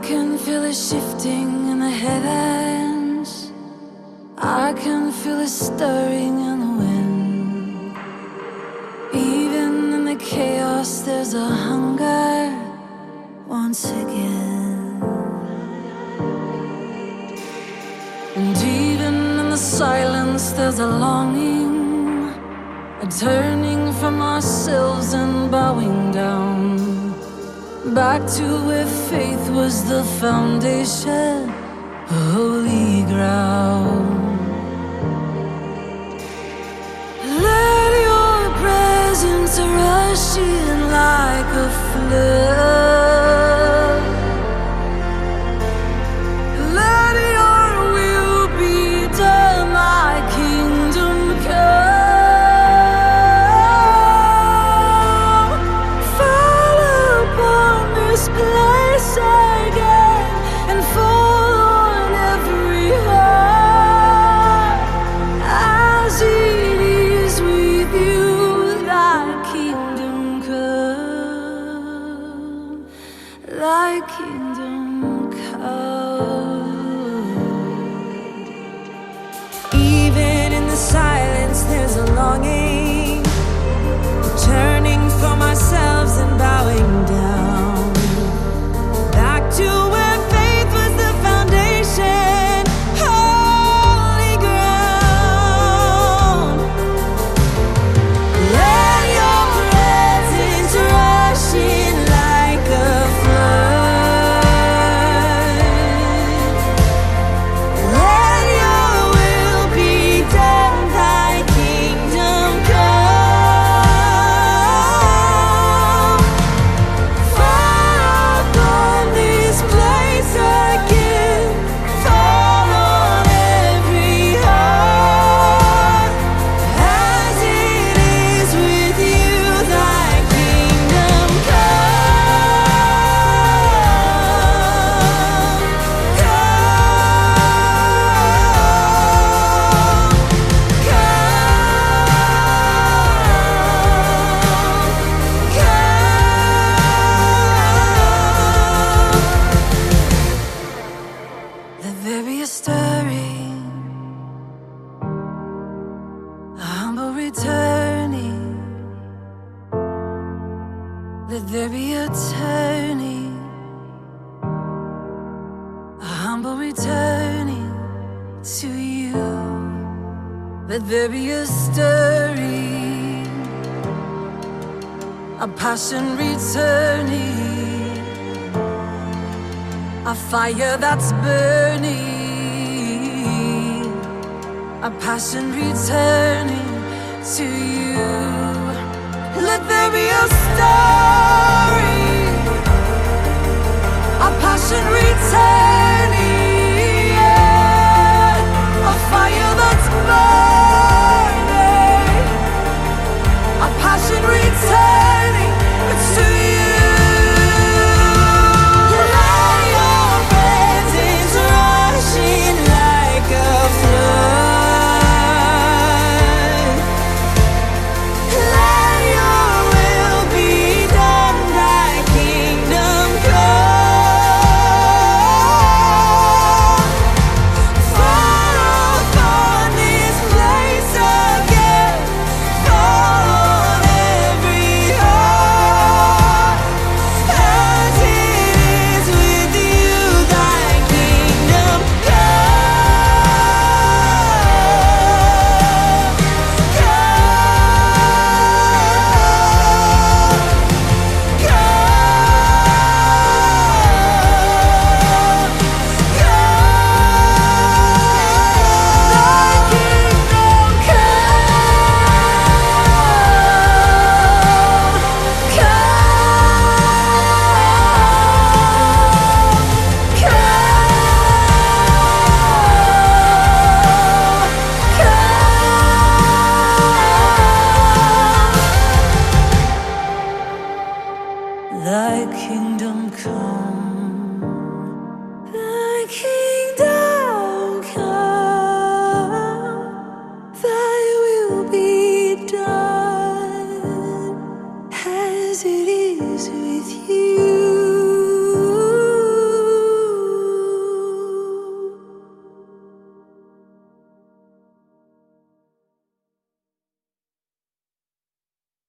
can feel it shifting in the heavens. I can feel it stirring in the wind. Even in the chaos there's a hunger once again. And even in the silence there's a longing, a turning from ourselves and bowing down, back to where faith was the foundation, holy ground. Let your presence rush in like a flood. Let your will be done, thy kingdom come. Fall upon this place again and fall on every heart. As it is with you, thy kingdom come, thy kingdom come. Even in the silence there's a longing, turning from ourselves and bowing down, back to where faith was the foundation, holy ground. Let your presence rush in like a flood. Let your will be done, thy kingdom come. Fall upon this place again, fall on every heart. As it is with you, thy kingdom Let there be a stirring, a humble returning. Let there be a turning, a humble returning to you. Let there be a stirring, a passion returning, a fire that's burning, a passion returning to you. Let there be a stirring, a passion returning, yeah. A fire that's burning, a passion returning to you. Let your presence rush in like a flood. Let your will be done, thy kingdom come. Fall upon this place again, fall on every heart. As it is with you, thy kingdom Thy kingdom come, thy kingdom come, thy will be done as it is